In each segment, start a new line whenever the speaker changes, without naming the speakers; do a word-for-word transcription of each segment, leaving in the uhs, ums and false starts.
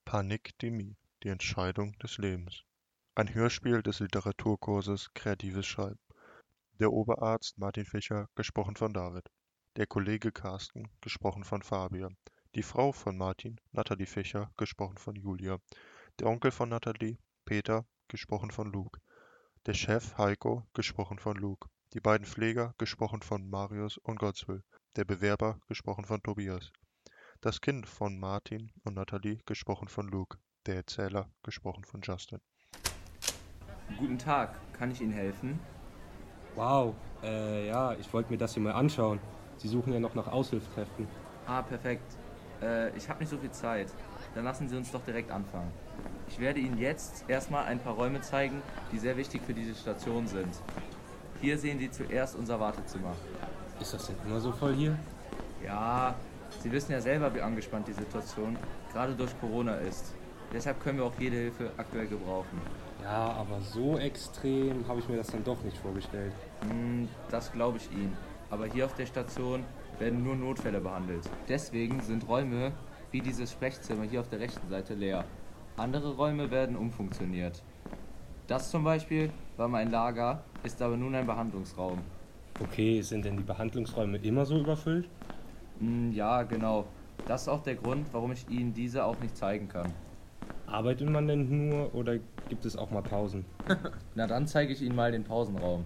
Panikdemie, die Entscheidung des Lebens. Ein Hörspiel des Literaturkurses Kreatives Schreiben. Der Oberarzt Martin Fischer, gesprochen von David. Der Kollege Carsten, gesprochen von Fabian. Die Frau von Martin, Nathalie Fischer, gesprochen von Julia. Der Onkel von Nathalie, Peter, gesprochen von Luke. Der Chef Heiko, gesprochen von Luke. Die beiden Pfleger, gesprochen von Marius und Gottswill. Der Bewerber, gesprochen von Tobias. Das Kind von Martin und Nathalie, gesprochen von Luke. Der Erzähler, gesprochen von Justin.
Guten Tag, kann ich Ihnen helfen?
Wow, äh, ja, ich wollte mir das hier mal anschauen. Sie suchen ja noch nach Aushilfskräften.
Ah, perfekt. Äh, ich habe nicht so viel Zeit. Dann lassen Sie uns doch direkt anfangen. Ich werde Ihnen jetzt erstmal ein paar Räume zeigen, die sehr wichtig für diese Station sind. Hier sehen Sie zuerst unser Wartezimmer.
Ist das denn immer so voll hier?
Ja, Sie wissen ja selber, wie angespannt die Situation gerade durch Corona ist. Deshalb können wir auch jede Hilfe aktuell gebrauchen.
Ja, aber so extrem habe ich mir das dann doch nicht vorgestellt.
Hm, das glaube ich Ihnen. Aber hier auf der Station werden nur Notfälle behandelt. Deswegen sind Räume wie dieses Sprechzimmer hier auf der rechten Seite leer. Andere Räume werden umfunktioniert. Das zum Beispiel war mein Lager, ist aber nun ein Behandlungsraum.
Okay, sind denn die Behandlungsräume immer so überfüllt?
Hm, ja, genau. Das ist auch der Grund, warum ich Ihnen diese auch nicht zeigen kann.
Arbeitet man denn nur oder gibt es auch mal Pausen?
Na, dann zeige ich Ihnen mal den Pausenraum.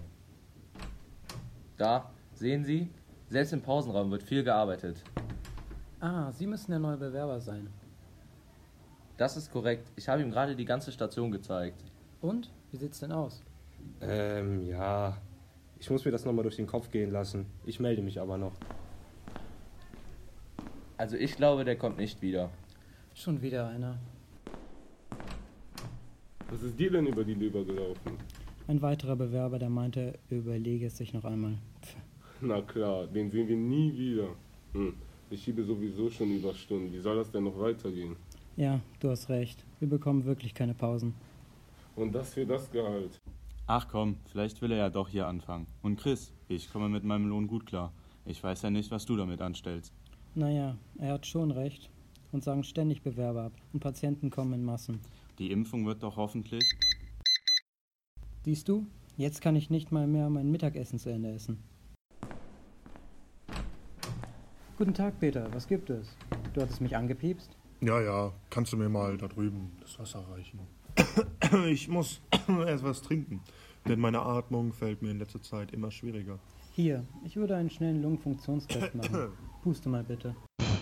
Da, sehen Sie, selbst im Pausenraum wird viel gearbeitet.
Ah, Sie müssen der neue Bewerber sein.
Das ist korrekt. Ich habe ihm gerade die ganze Station gezeigt.
Und? Wie sieht's denn aus?
Ähm, ja. Ich muss mir das nochmal durch den Kopf gehen lassen. Ich melde mich aber noch.
Also ich glaube, der kommt nicht wieder.
Schon wieder einer.
Was ist dir denn über die Leber gelaufen?
Ein weiterer Bewerber, der meinte, er überlege es sich noch einmal. Pff.
Na klar, den sehen wir nie wieder. Hm. Ich schiebe sowieso schon Überstunden. Wie soll das denn noch weitergehen?
Ja, du hast recht. Wir bekommen wirklich keine Pausen.
Und das für das Gehalt.
Ach komm, vielleicht will er ja doch hier anfangen. Und Chris, ich komme mit meinem Lohn gut klar. Ich weiß ja nicht, was du damit anstellst.
Naja, er hat schon recht. Und sagen ständig Bewerber ab. Und Patienten kommen in Massen.
Die Impfung wird doch hoffentlich...
Siehst du? Jetzt kann ich nicht mal mehr mein Mittagessen zu Ende essen. Guten Tag, Peter. Was gibt es? Du hattest mich angepiepst?
Ja, ja, kannst du mir mal da drüben das Wasser reichen? Ich muss erst was trinken, denn meine Atmung fällt mir in letzter Zeit immer schwieriger.
Hier, ich würde einen schnellen Lungenfunktionstest machen. Puste mal bitte.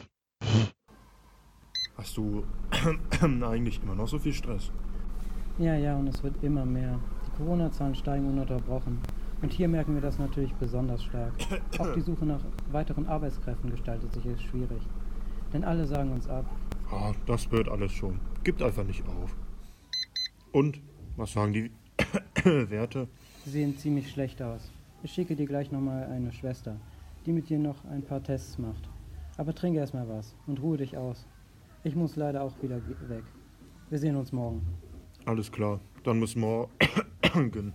Hast du eigentlich immer noch so viel Stress?
Ja, ja, und es wird immer mehr. Die Corona-Zahlen steigen ununterbrochen. Und hier merken wir das natürlich besonders stark. Auch die Suche nach weiteren Arbeitskräften gestaltet sich als schwierig. Denn alle sagen uns ab.
Ah, das wird alles schon. Gibt einfach nicht auf. Und, was sagen die Werte?
Sie sehen ziemlich schlecht aus. Ich schicke dir gleich nochmal eine Schwester, die mit dir noch ein paar Tests macht. Aber trinke erstmal was und ruhe dich aus. Ich muss leider auch wieder weg. Wir sehen uns morgen.
Alles klar, dann bis morgen.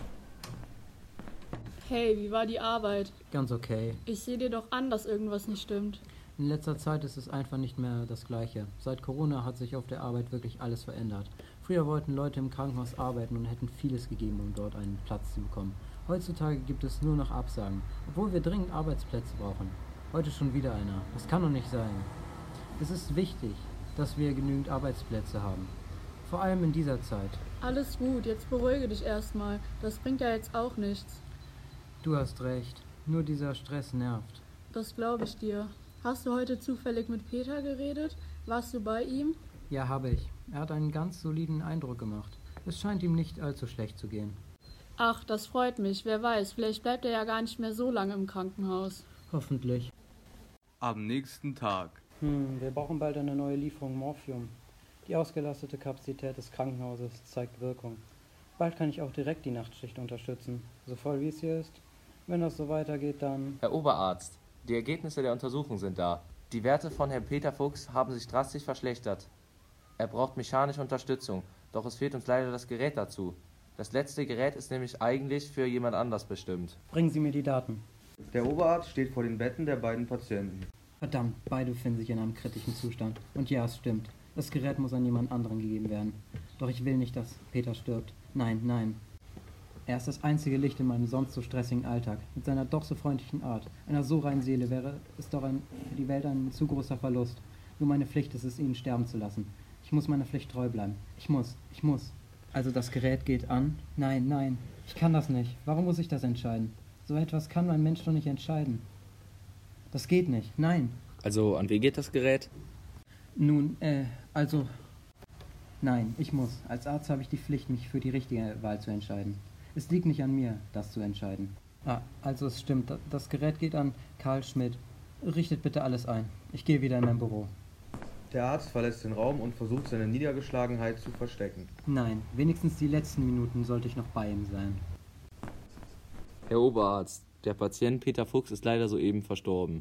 Hey, wie war die Arbeit?
Ganz okay.
Ich sehe dir doch an, dass irgendwas nicht stimmt.
In letzter Zeit ist es einfach nicht mehr das Gleiche. Seit Corona hat sich auf der Arbeit wirklich alles verändert. Früher wollten Leute im Krankenhaus arbeiten und hätten vieles gegeben, um dort einen Platz zu bekommen. Heutzutage gibt es nur noch Absagen, obwohl wir dringend Arbeitsplätze brauchen. Heute schon wieder einer. Das kann doch nicht sein. Es ist wichtig, dass wir genügend Arbeitsplätze haben. Vor allem in dieser Zeit.
Alles gut, jetzt beruhige dich erstmal. Das bringt ja jetzt auch nichts.
Du hast recht. Nur dieser Stress nervt.
Das glaube ich dir. Hast du heute zufällig mit Peter geredet? Warst du bei ihm?
Ja, habe ich. Er hat einen ganz soliden Eindruck gemacht. Es scheint ihm nicht allzu schlecht zu gehen.
Ach, das freut mich. Wer weiß, vielleicht bleibt er ja gar nicht mehr so lange im Krankenhaus.
Hoffentlich.
Am nächsten Tag.
Hm, wir brauchen bald eine neue Lieferung Morphium. Die ausgelastete Kapazität des Krankenhauses zeigt Wirkung. Bald kann ich auch direkt die Nachtschicht unterstützen. So voll wie es hier ist. Wenn das so weitergeht, dann...
Herr Oberarzt, die Ergebnisse der Untersuchung sind da. Die Werte von Herrn Peter Fuchs haben sich drastisch verschlechtert. Er braucht mechanische Unterstützung, doch es fehlt uns leider das Gerät dazu. Das letzte Gerät ist nämlich eigentlich für jemand anders bestimmt.
Bringen Sie mir die Daten.
Der Oberarzt steht vor den Betten der beiden Patienten.
Verdammt, beide befinden sich in einem kritischen Zustand. Und ja, es stimmt. Das Gerät muss an jemand anderen gegeben werden. Doch ich will nicht, dass Peter stirbt. Nein, nein. Er ist das einzige Licht in meinem sonst so stressigen Alltag. Mit seiner doch so freundlichen Art, einer so reinen Seele wäre es doch ein, für die Welt ein zu großer Verlust. Nur meine Pflicht ist es, ihn sterben zu lassen. Ich muss meiner Pflicht treu bleiben. Ich muss, ich muss. Also das Gerät geht an? Nein, nein. Ich kann das nicht. Warum muss ich das entscheiden? So etwas kann ein Mensch doch nicht entscheiden. Das geht nicht. Nein.
Also, an wen geht das Gerät?
Nun, äh, also... Nein, ich muss. Als Arzt habe ich die Pflicht, mich für die richtige Wahl zu entscheiden. Es liegt nicht an mir, das zu entscheiden. Ah, also es stimmt. Das Gerät geht an Karl Schmidt. Richtet bitte alles ein. Ich gehe wieder in mein Büro.
Der Arzt verlässt den Raum und versucht, seine Niedergeschlagenheit zu verstecken.
Nein, wenigstens die letzten Minuten sollte ich noch bei ihm sein.
Herr Oberarzt, der Patient Peter Fuchs ist leider soeben verstorben.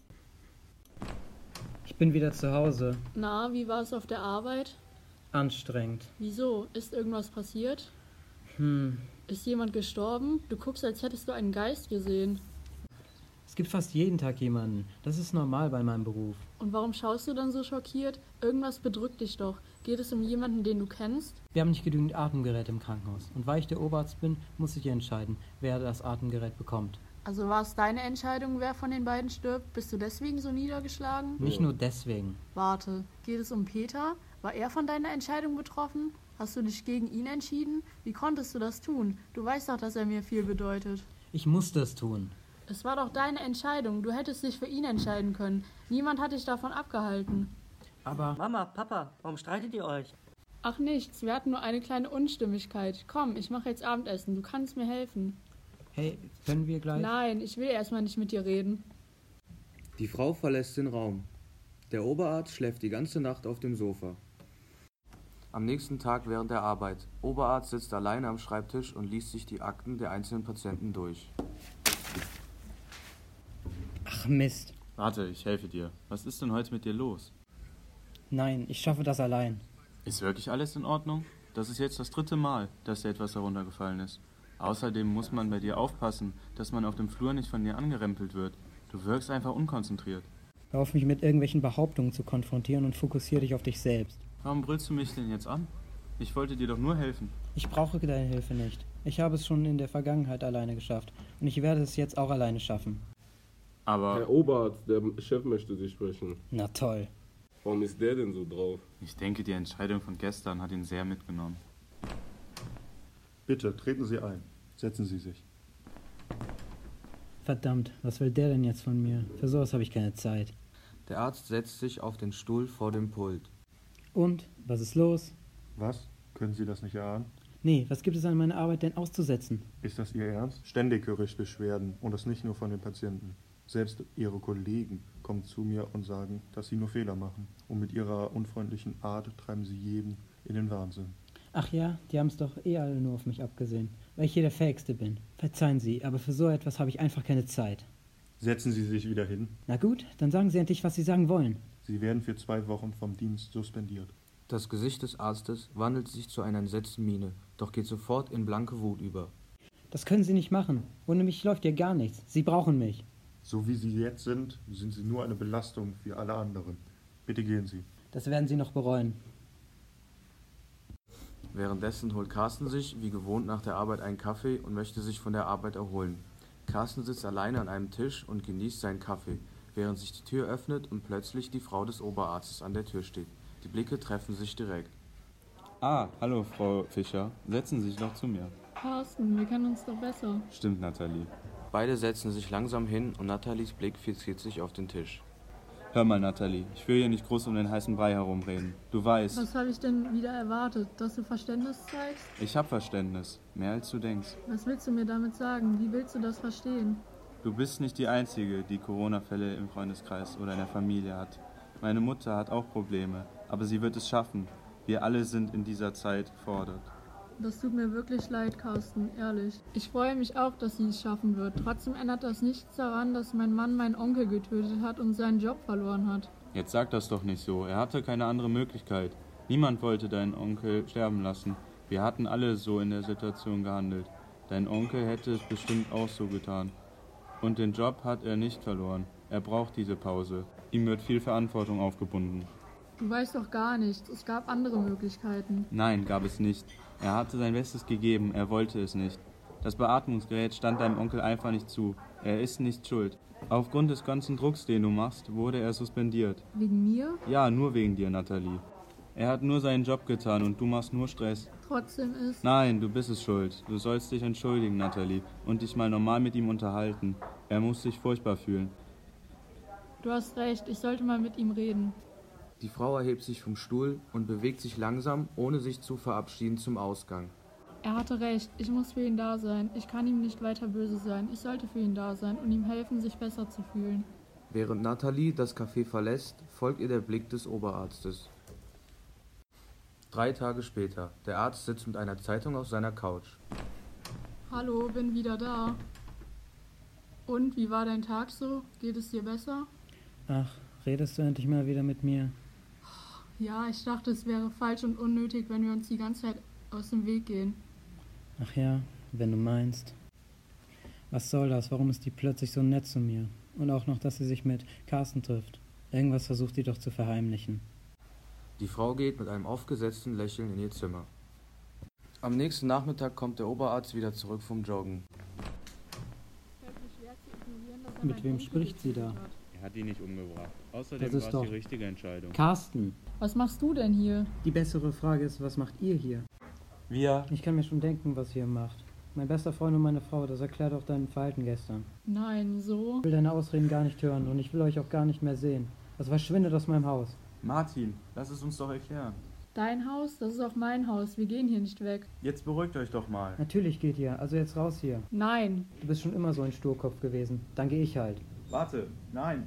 Ich bin wieder zu Hause.
Na, wie war es auf der Arbeit?
Anstrengend.
Wieso? Ist irgendwas passiert?
Hm.
Ist jemand gestorben? Du guckst, als hättest du einen Geist gesehen.
Es gibt fast jeden Tag jemanden. Das ist normal bei meinem Beruf.
Und warum schaust du dann so schockiert? Irgendwas bedrückt dich doch. Geht es um jemanden, den du kennst?
Wir haben nicht genügend Atemgeräte im Krankenhaus. Und weil ich der Oberarzt bin, muss ich entscheiden, wer das Atemgerät bekommt.
Also war es deine Entscheidung, wer von den beiden stirbt? Bist du deswegen so niedergeschlagen?
Nicht nur deswegen.
Warte, geht es um Peter? War er von deiner Entscheidung betroffen? Hast du dich gegen ihn entschieden? Wie konntest du das tun? Du weißt doch, dass er mir viel bedeutet.
Ich musste es tun.
Es war doch deine Entscheidung. Du hättest dich für ihn entscheiden können. Niemand hat dich davon abgehalten.
Aber...
Mama, Papa, warum streitet ihr euch?
Ach nichts, wir hatten nur eine kleine Unstimmigkeit. Komm, ich mache jetzt Abendessen. Du kannst mir helfen.
Hey, können wir gleich...
Nein, ich will erstmal nicht mit dir reden.
Die Frau verlässt den Raum. Der Oberarzt schläft die ganze Nacht auf dem Sofa. Am nächsten Tag während der Arbeit. Oberarzt sitzt alleine am Schreibtisch und liest sich die Akten der einzelnen Patienten durch.
Ach Mist.
Warte, ich helfe dir. Was ist denn heute mit dir los?
Nein, ich schaffe das allein.
Ist wirklich alles in Ordnung? Das ist jetzt das dritte Mal, dass dir etwas heruntergefallen ist. Außerdem muss man bei dir aufpassen, dass man auf dem Flur nicht von dir angerempelt wird. Du wirkst einfach unkonzentriert.
Hör auf, mich mit irgendwelchen Behauptungen zu konfrontieren und fokussiere dich auf dich selbst.
Warum brüllst du mich denn jetzt an? Ich wollte dir doch nur helfen.
Ich brauche deine Hilfe nicht. Ich habe es schon in der Vergangenheit alleine geschafft. Und ich werde es jetzt auch alleine schaffen.
Aber...
Herr Oberarzt, der Chef möchte Sie sprechen.
Na toll.
Warum ist der denn so drauf?
Ich denke, die Entscheidung von gestern hat ihn sehr mitgenommen.
Bitte, treten Sie ein. Setzen Sie sich.
Verdammt, was will der denn jetzt von mir? Für sowas habe ich keine Zeit.
Der Arzt setzt sich auf den Stuhl vor dem Pult.
Und? Was ist los?
Was? Können Sie das nicht erahnen?
Nee, was gibt es an meiner Arbeit denn auszusetzen?
Ist das Ihr Ernst? Ständig höre ich Beschwerden und das nicht nur von den Patienten. Selbst Ihre Kollegen kommen zu mir und sagen, dass Sie nur Fehler machen. Und mit Ihrer unfreundlichen Art treiben Sie jeden in den Wahnsinn.
Ach ja, die haben es doch eh alle nur auf mich abgesehen, weil ich hier der Fähigste bin. Verzeihen Sie, aber für so etwas habe ich einfach keine Zeit.
Setzen Sie sich wieder hin.
Na gut, dann sagen Sie endlich, was Sie sagen wollen.
Sie werden für zwei Wochen vom Dienst suspendiert.
Das Gesicht des Arztes wandelt sich zu einer entsetzten Miene, doch geht sofort in blanke Wut über.
Das können Sie nicht machen. Ohne mich läuft ja gar nichts. Sie brauchen mich.
So wie Sie jetzt sind, sind Sie nur eine Belastung für alle anderen. Bitte gehen Sie.
Das werden Sie noch bereuen.
Währenddessen holt Carsten sich, wie gewohnt, nach der Arbeit einen Kaffee und möchte sich von der Arbeit erholen. Carsten sitzt alleine an einem Tisch und genießt seinen Kaffee, während sich die Tür öffnet und plötzlich die Frau des Oberarztes an der Tür steht. Die Blicke treffen sich direkt.
Ah, hallo Frau Fischer. Setzen Sie sich doch zu mir.
Carsten, wir kennen uns doch besser.
Stimmt, Nathalie.
Beide setzen sich langsam hin und Nathalies Blick fixiert sich auf den Tisch.
Hör mal, Nathalie, ich will hier nicht groß um den heißen Brei herumreden. Du weißt...
Was habe ich denn wieder erwartet? Dass du Verständnis zeigst?
Ich hab Verständnis. Mehr als du denkst.
Was willst du mir damit sagen? Wie willst du das verstehen?
Du bist nicht die Einzige, die Corona-Fälle im Freundeskreis oder in der Familie hat. Meine Mutter hat auch Probleme, aber sie wird es schaffen. Wir alle sind in dieser Zeit gefordert.
Das tut mir wirklich leid, Carsten, ehrlich. Ich freue mich auch, dass sie es schaffen wird. Trotzdem ändert das nichts daran, dass mein Mann meinen Onkel getötet hat und seinen Job verloren hat.
Jetzt sag das doch nicht so. Er hatte keine andere Möglichkeit. Niemand wollte deinen Onkel sterben lassen. Wir hatten alle so in der Situation gehandelt. Dein Onkel hätte es bestimmt auch so getan. Und den Job hat er nicht verloren. Er braucht diese Pause. Ihm wird viel Verantwortung aufgebunden.
Du weißt doch gar nichts. Es gab andere Möglichkeiten.
Nein, gab es nicht. Er hatte sein Bestes gegeben, er wollte es nicht. Das Beatmungsgerät stand deinem Onkel einfach nicht zu. Er ist nicht schuld. Aufgrund des ganzen Drucks, den du machst, wurde er suspendiert.
Wegen mir?
Ja, nur wegen dir, Nathalie. Er hat nur seinen Job getan und du machst nur Stress.
Trotzdem ist...
Nein, du bist es schuld. Du sollst dich entschuldigen, Nathalie, und dich mal normal mit ihm unterhalten. Er muss sich furchtbar fühlen.
Du hast recht, ich sollte mal mit ihm reden.
Die Frau erhebt sich vom Stuhl und bewegt sich langsam, ohne sich zu verabschieden, zum Ausgang.
Er hatte recht, ich muss für ihn da sein. Ich kann ihm nicht weiter böse sein. Ich sollte für ihn da sein und ihm helfen, sich besser zu fühlen.
Während Nathalie das Café verlässt, folgt ihr der Blick des Oberarztes. Drei Tage später. Der Arzt sitzt mit einer Zeitung auf seiner Couch.
Hallo, bin wieder da. Und, wie war dein Tag so? Geht es dir besser?
Ach, redest du endlich mal wieder mit mir?
Ja, ich dachte, es wäre falsch und unnötig, wenn wir uns die ganze Zeit aus dem Weg gehen.
Ach ja, wenn du meinst. Was soll das? Warum ist die plötzlich so nett zu mir? Und auch noch, dass sie sich mit Carsten trifft. Irgendwas versucht die doch zu verheimlichen.
Die Frau geht mit einem aufgesetzten Lächeln in ihr Zimmer. Am nächsten Nachmittag kommt der Oberarzt wieder zurück vom Joggen.
Mit wem spricht sie da?
Er hat ihn nicht umgebracht. Außerdem
Das ist
war es
doch
die richtige Entscheidung.
Carsten!
Was machst du denn hier?
Die bessere Frage ist, was macht ihr hier?
Wir...
Ich kann mir schon denken, was ihr macht. Mein bester Freund und meine Frau, das erklärt auch dein Verhalten gestern.
Nein, so?
Ich will deine Ausreden gar nicht hören und ich will euch auch gar nicht mehr sehen. Also verschwindet aus meinem Haus.
Martin, lass es uns doch erklären.
Dein Haus? Das ist auch mein Haus. Wir gehen hier nicht weg.
Jetzt beruhigt euch doch mal.
Natürlich geht ihr, also jetzt raus hier.
Nein.
Du bist schon immer so ein Sturkopf gewesen. Dann gehe ich halt.
Warte, nein.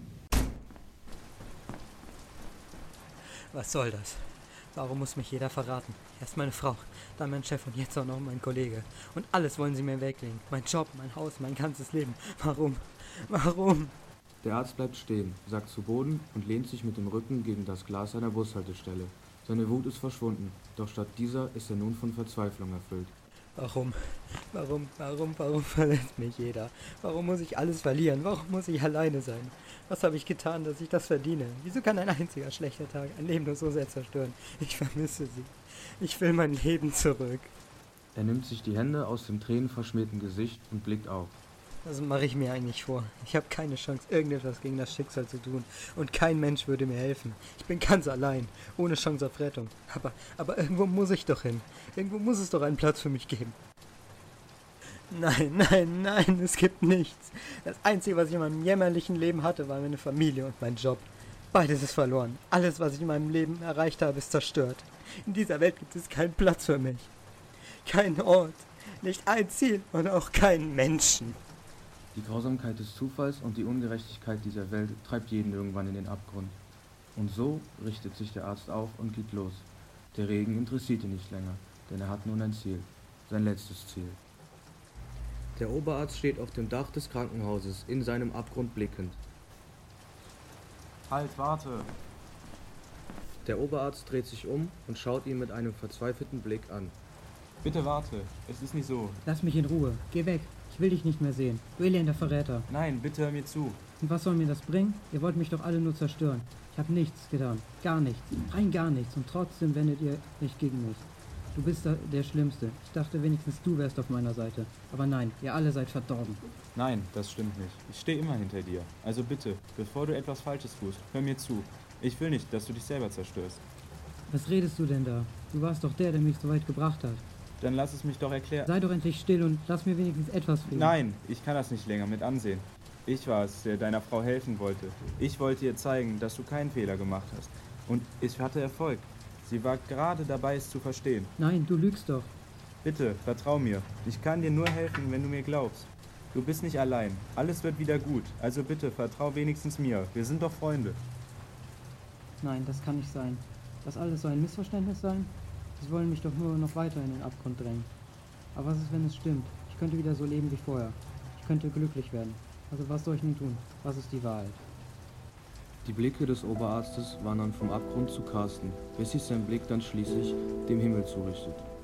Was soll das? Warum muss mich jeder verraten? Erst meine Frau, dann mein Chef und jetzt auch noch mein Kollege. Und alles wollen sie mir weglegen. Mein Job, mein Haus, mein ganzes Leben. Warum? Warum?
Der Arzt bleibt stehen, sackt zu Boden und lehnt sich mit dem Rücken gegen das Glas einer Bushaltestelle. Seine Wut ist verschwunden, doch statt dieser ist er nun von Verzweiflung erfüllt.
Warum? Warum, warum, warum verlässt mich jeder? Warum muss ich alles verlieren? Warum muss ich alleine sein? Was habe ich getan, dass ich das verdiene? Wieso kann ein einziger schlechter Tag ein Leben nur so sehr zerstören? Ich vermisse sie. Ich will mein Leben zurück.
Er nimmt sich die Hände aus dem tränenverschmierten Gesicht und blickt auf.
Was mache ich mir eigentlich vor? Ich habe keine Chance, irgendetwas gegen das Schicksal zu tun. Und kein Mensch würde mir helfen. Ich bin ganz allein, ohne Chance auf Rettung. Aber, aber irgendwo muss ich doch hin. Irgendwo muss es doch einen Platz für mich geben. Nein, nein, nein, es gibt nichts. Das Einzige, was ich in meinem jämmerlichen Leben hatte, war meine Familie und mein Job. Beides ist verloren. Alles, was ich in meinem Leben erreicht habe, ist zerstört. In dieser Welt gibt es keinen Platz für mich. Kein Ort, nicht ein Ziel und auch keinen Menschen.
Die Grausamkeit des Zufalls und die Ungerechtigkeit dieser Welt treibt jeden irgendwann in den Abgrund. Und so richtet sich der Arzt auf und geht los. Der Regen interessiert ihn nicht länger, denn er hat nun ein Ziel, sein letztes Ziel. Der Oberarzt steht auf dem Dach des Krankenhauses, in seinem Abgrund blickend.
Halt, warte.
Der Oberarzt dreht sich um und schaut ihn mit einem verzweifelten Blick an.
Bitte warte, es ist nicht so.
Lass mich in Ruhe. Geh weg. Ich will dich nicht mehr sehen. Du elender Verräter.
Nein, bitte hör mir zu.
Und was soll mir das bringen? Ihr wollt mich doch alle nur zerstören. Ich habe nichts getan. Gar nichts. Rein gar nichts. Und trotzdem wendet ihr euch gegen mich. Du bist da der Schlimmste. Ich dachte wenigstens du wärst auf meiner Seite. Aber nein, ihr alle seid verdorben.
Nein, das stimmt nicht. Ich stehe immer hinter dir. Also bitte, bevor du etwas Falsches tust, hör mir zu. Ich will nicht, dass du dich selber zerstörst.
Was redest du denn da? Du warst doch der, der mich so weit gebracht hat.
Dann lass es mich doch erklären.
Sei doch endlich still und lass mir wenigstens etwas fehlen.
Nein, ich kann das nicht länger mit ansehen. Ich war es, der deiner Frau helfen wollte. Ich wollte ihr zeigen, dass du keinen Fehler gemacht hast. Und ich hatte Erfolg. Sie war gerade dabei, es zu verstehen.
Nein, du lügst doch.
Bitte, vertrau mir. Ich kann dir nur helfen, wenn du mir glaubst. Du bist nicht allein. Alles wird wieder gut. Also bitte, vertrau wenigstens mir. Wir sind doch Freunde.
Nein, das kann nicht sein. Das alles soll ein Missverständnis sein? Sie wollen mich doch nur noch weiter in den Abgrund drängen. Aber was ist, wenn es stimmt? Ich könnte wieder so leben wie vorher. Ich könnte glücklich werden. Also was soll ich nun tun? Was ist die Wahrheit?
Die Blicke des Oberarztes wandern vom Abgrund zu Carsten, bis sich sein Blick dann schließlich dem Himmel zurichtet.